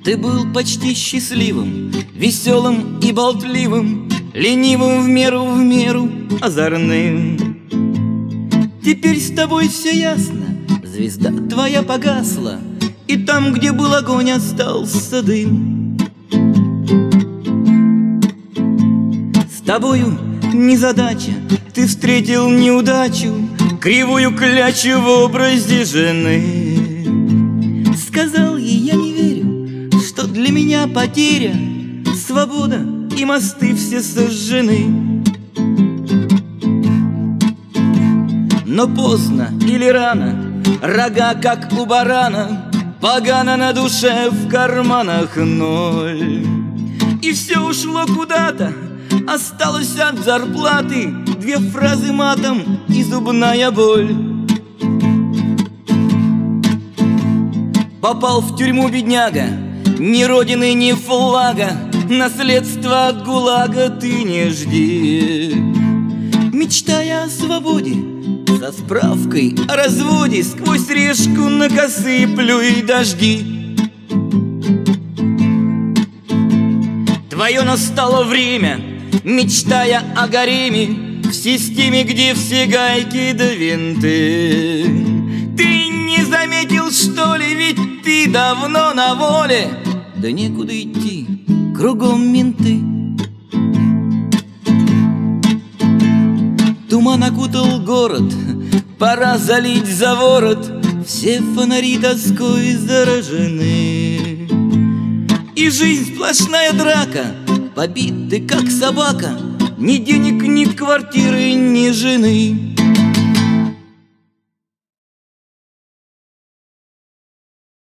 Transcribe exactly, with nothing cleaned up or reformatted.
Ты был почти счастливым, веселым и болтливым, ленивым в меру, в меру озорным. Теперь с тобой все ясно, звезда твоя погасла, и там, где был огонь, остался дым. С тобою незадача, ты встретил неудачу, кривую клячу в образе жены. Сказал ей: я не верю, что для меня потеря, свобода и мосты все сожжены. Но поздно или рано, рога как у барана, погано на душе, в карманах ноль. И все ушло куда-то, осталось от зарплаты две фразы матом и зубная боль. Попал в тюрьму бедняга, ни родины, ни флага, наследство от ГУЛАГа ты не жди. Мечтая о свободе, со справкой о разводе, сквозь решку на косы плюй дожди. Твое настало время, мечтая о гареме, в системе, где все гайки да винты. Ты не заметил, что ли, ведь ты давно на воле? Да некуда идти, кругом менты. Туман окутал город, пора залить за ворот, все фонари тоской заражены. И жизнь сплошная драка, побит ты как собака, ни денег, ни квартиры, ни жены.